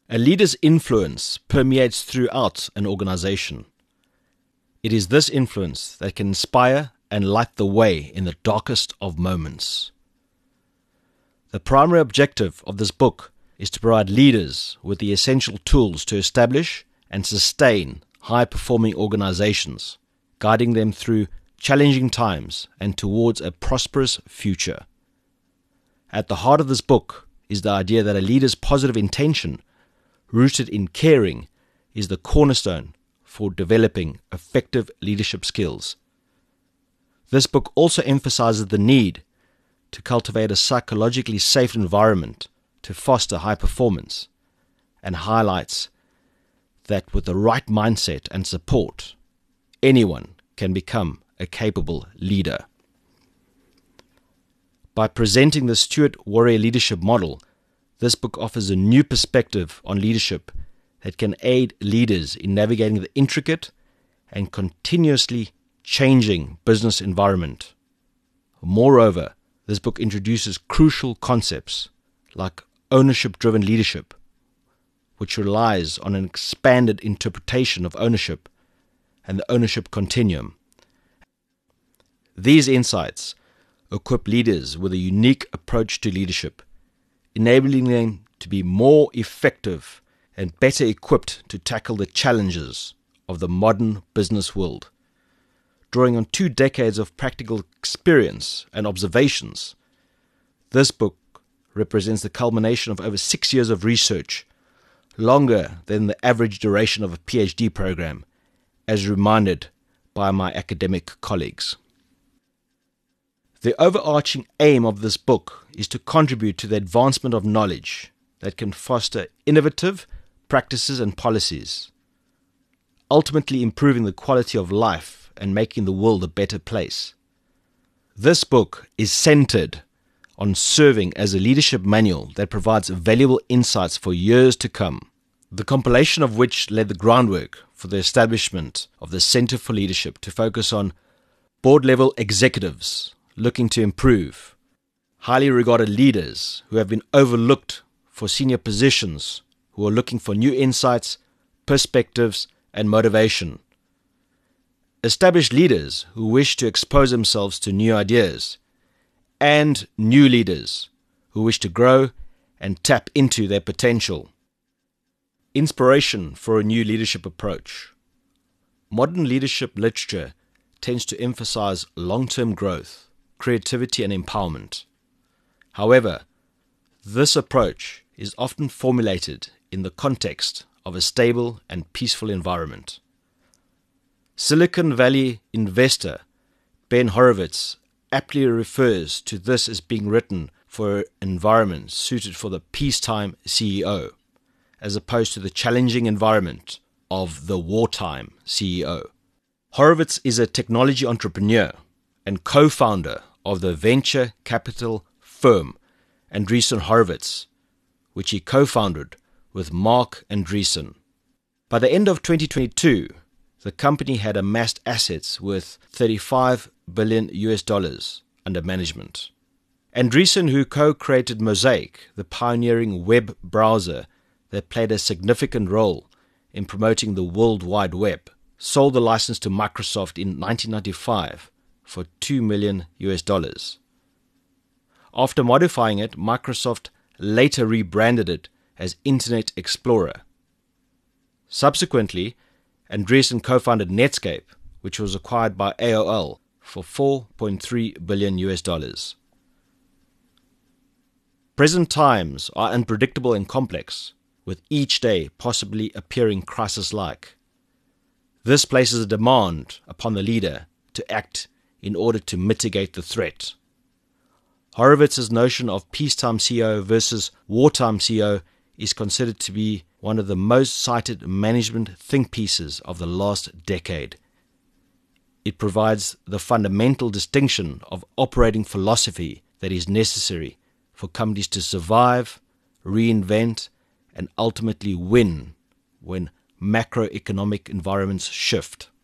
A leader's influence permeates throughout an organization. It is this influence that can inspire and light the way in the darkest of moments. The primary objective of this book is to provide leaders with the essential tools to establish and sustain high-performing organizations, guiding them through challenging times and towards a prosperous future. At the heart of this book is the idea that a leader's positive intention, rooted in caring, is the cornerstone for developing effective leadership skills. This book also emphasizes the need to cultivate a psychologically safe environment to foster high performance, and highlights that with the right mindset and support, anyone can become a capable leader. By presenting the steward-warrior leadership model, this book offers a new perspective on leadership that can aid leaders in navigating the intricate and continuously changing business environment. Moreover, this book introduces crucial concepts like ownership-driven leadership, which relies on an expanded interpretation of ownership and the ownership continuum. These insights equip leaders with a unique approach to leadership, enabling them to be more effective and better equipped to tackle the challenges of the modern business world. Drawing on 2 decades of practical experience and observations, this book represents the culmination of over 6 years of research, longer than the average duration of a PhD program, as reminded by my academic colleagues. The overarching aim of this book is to contribute to the advancement of knowledge that can foster innovative practices and policies, ultimately improving the quality of life and making the world a better place. This book is centered on serving as a leadership manual that provides valuable insights for years to come, the compilation of which laid the groundwork for the establishment of the Center for Leadership to focus on board-level executives looking to improve, highly regarded leaders who have been overlooked for senior positions who are looking for new insights, perspectives, and motivation, established leaders who wish to expose themselves to new ideas, and new leaders who wish to grow and tap into their potential. Inspiration for a new leadership approach. Modern leadership literature tends to emphasize long-term growth, creativity, and empowerment. However, this approach is often formulated in the context of a stable and peaceful environment. Silicon Valley investor Ben Horowitz aptly refers to this as being written for an environment suited for the peacetime CEO, as opposed to the challenging environment of the wartime CEO. Horowitz is a technology entrepreneur and co-founder of the venture capital firm Andreessen Horowitz, which he co-founded with Marc Andreessen. By the end of 2022, the company had amassed assets worth $35 billion under management. Andreessen, who co-created Mosaic, the pioneering web browser that played a significant role in promoting the World Wide Web, sold the license to Microsoft in 1995 for $2 million. After modifying it, Microsoft later rebranded it as Internet Explorer. Subsequently, Andreessen co-founded Netscape, which was acquired by AOL for $4.3 billion. Present times are unpredictable and complex, with each day possibly appearing crisis-like. This places a demand upon the leader to act in order to mitigate the threat. Horowitz's notion of peacetime CEO versus wartime CEO is considered to be one of the most cited management think pieces of the last decade. It provides the fundamental distinction of operating philosophy that is necessary for companies to survive, reinvent, and ultimately win when macroeconomic environments shift.